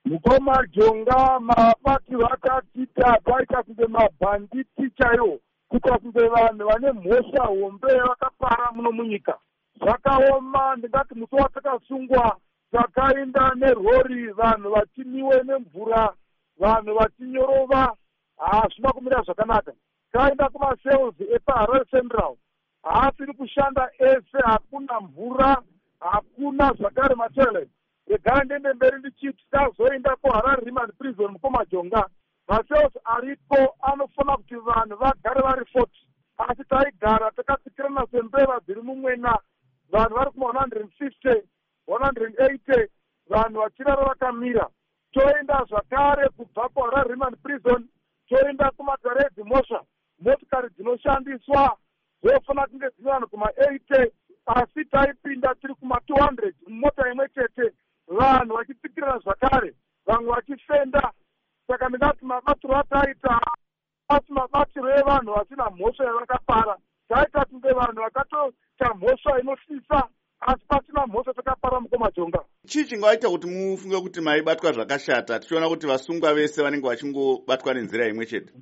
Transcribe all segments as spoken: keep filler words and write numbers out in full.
Mukoma Jonga mabati vakatita paita kunge mabhanditi chaiwo kuita kunge vanhu vane mhosva hombe vakapara muno munyika. Zvakaoma, ndingati musi watakasungwa takaenda nerori, vanhu vachimiwe nemvura, vanhu vachinyorova, hazvina kumira zvakanaka. Taenda kumasales epaHarare Central, haasiri kushanda ese, hakuna mvura, hakuna zvakare matoilet. Regai ndende mberi ndichiti tazoenda kuHarare Remand Prison Mukoma Jonga, masales aripo anofanira kuti vanhu vagare vari forty, asi taigara takatsikirana sembeva dziri mumwena, vanhu vari kuma one hundred fifty, one hundred eighty, vanhu vachirara vakamira. Toenda zvakare kubva kuHarare Remand Prison, toenda kumaTaredi Mosha, motikari dzinoshandiswa dzofanira kunge dzine vanhu kuma eighty, asi taipinda tiri kuma two hundred mota imwe chete, vanhu vachitsikirana zvakare, vamwe vachifenda. Saka ndingati mabatiro ataita asi mabatiro evanhu vasina mhosva yavakapara. Taita kunge vanhu vakatoita mhosva inosisa, asi pasina mhosva takapara Mukoma Jonga. Chii chingaita kuti mufunge kuti maibatwa zvakashata, tichiona kuti vasungwa vese vanenge vachingobatwa nenzira imwe chete?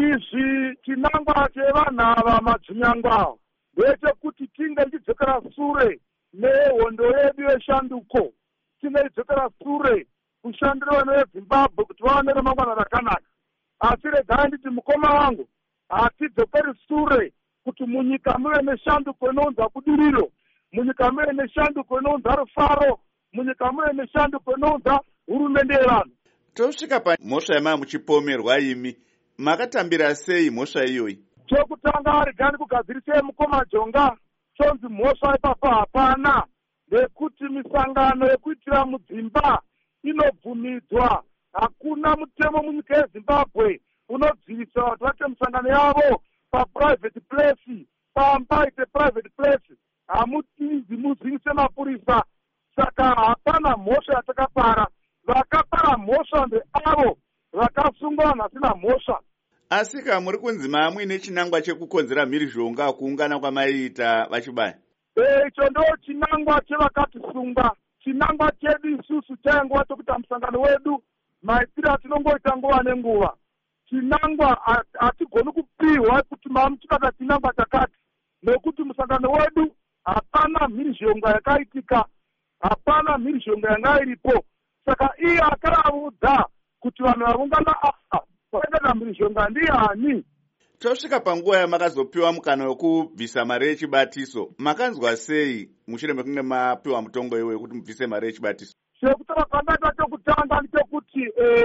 Izvi chinangwa chevanhu ava madzinyangwa ndechekuti tinge tichidzokera sure nehondo yedu yeshanduko, tinge tichidzokera sure kushandira vanhu veZimbabwe kuti vaone ramangwana rakanaka. Asi regai nditi mukoma wangu, hatidzokeri sure kuti munyika muve neshanduko inounza budiriro, munyika muve neshanduko inounza rufaro, munyika muve neshanduko inounza hurumende yevanhu. Tosvika pamhosva yamava muchipomerwa imi, makatambira sei mhosva iyoyi? Chokutanga regai ndikugadzirise Mukoma Jonga, chonzi mhosva ipapo hapana, ndekuti misangano yekuitira mudzimba inobvumidzwa. Hakuna mutemo munyika yeZimbabwe unodzivisa vanhu vaite misangano yavo paprivate place, pamba ite private place, hamutizi muzivise mapurisa. Saka hapana mhosva yatakapara. Vakapara mhosva ndeavo vakasungwa vanhu vasina mhosva. Asi ka muri kunzi muine chinangwa chekukonzera mhirizhonga kuungana kwamaiita vachibaya? E, icho ndo chinangwa chevakatisunga. Chinangwa chedu isusu chainguva tokuita musangano wedu maitiro atinongoita nguva nenguva. Chinangwa hatigoni kupiwa kuti mamuchibata chinangwa chakati, nekuti musangano wedu hapana mhirizhonga yakaitika, hapana mhirizhonga yanga iripo. Saka iye akaraudza kuti vanhu vaungana apa vaenda mhirizhonga ndiani. Tosvika panguva yamakazopiwa mukana wekubvisa mari yechibatiso, makanzwa sei mushure mekunge mapiwa mutongo iwe wekuti mubvise mari yechibatiso? Chekutaura kwandaita chokutanga ndechekuti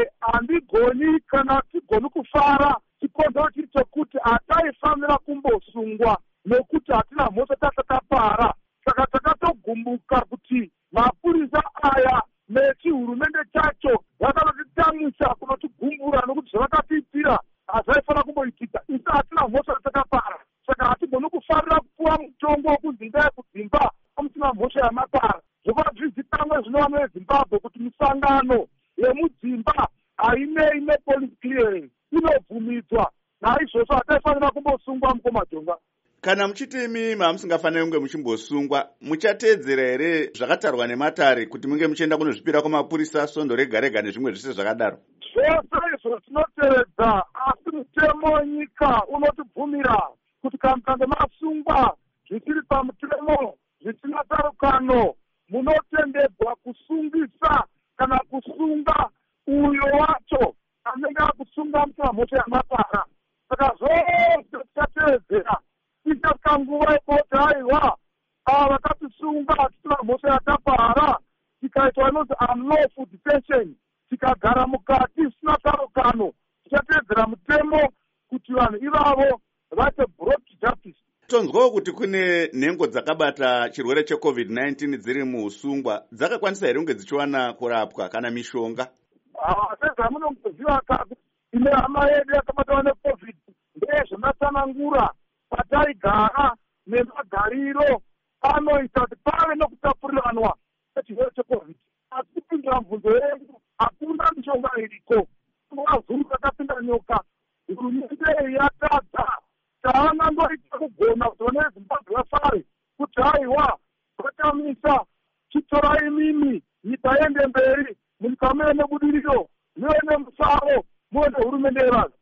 handigoni kana tigoni kufara. Chikonzero chiri chokuti hataifanira kumbosungwa nekuti hatina mhosva tatakapara. Saka takatogumbuka kuti mapurisa aya nechihurumende chacho vakatotitsamisa kunotigumbura nokuti zvavakatiitira hazvaifanira kumboitika. Isi hatina mhosva yatakapara, saka hatigoni kufarira kupuwa mutongo wokunzi ndai kudzimba amusina mhosva yamapara. Zvova zvizikanwa zvino vanhu veZimbabwe kuti misangano yemudzimba hainei nepolice clearance, inobvumidzwa. Naizvozvo hataifanira kumbosungwa Mukoma Jonga. Kana muchiti imi mamusingafaniri kunge muchimbosungwa, muchateedzera here zvakatarwa nematare kuti munge muchienda kunozvipira kwamapurisa, svondo rega rega nezvimwe zvese zvakadaro? Zvose izvo tinotevedza, asi mutemo wenyika unotibvumira kuti kana mukange masungwa zvisiri pamutemo, zvisina tsarukano, munotendedzwa kusungisa kana kusunga uyo wacho anenge akusunga musina mhosva yamapara. Saka zvose tichateedzera. Isaka nguva ipoti haiwa ava vakatisunga hatisina mhosva yatapara, tikaitwa inonzi unlawful detention, tikagara mukati zvisina tsarukano, tichateedzera mutemo kuti vanhu ivavo vaite brought to justice. Tonzwawo kuti kune nhengo dzakabata chirwere checovid nineteen dziri muusungwa, dzakakwanisa here kunge dzichiwana kurapwa kana mishonga? Sezvamunongoziva kazi, ine hama yedu yakabatwa necovid ndezvamatsanangura pataigara nemagariro anoita kuti pave nokutapuriranwa chirwere checovid. Asi kupindura mubvunzo yedu, hakuna mishonga iriko. Vazuru vakapinda nyoka, hurumende yatadza. Taana ndoita kugona kuti vana veZimbabwe vafare kuti haiwa vatamisa, chitorai mimi nyika yende mberi, munyika muve nebudiriro. muve nemusaro, muve nehurumende yevanhu.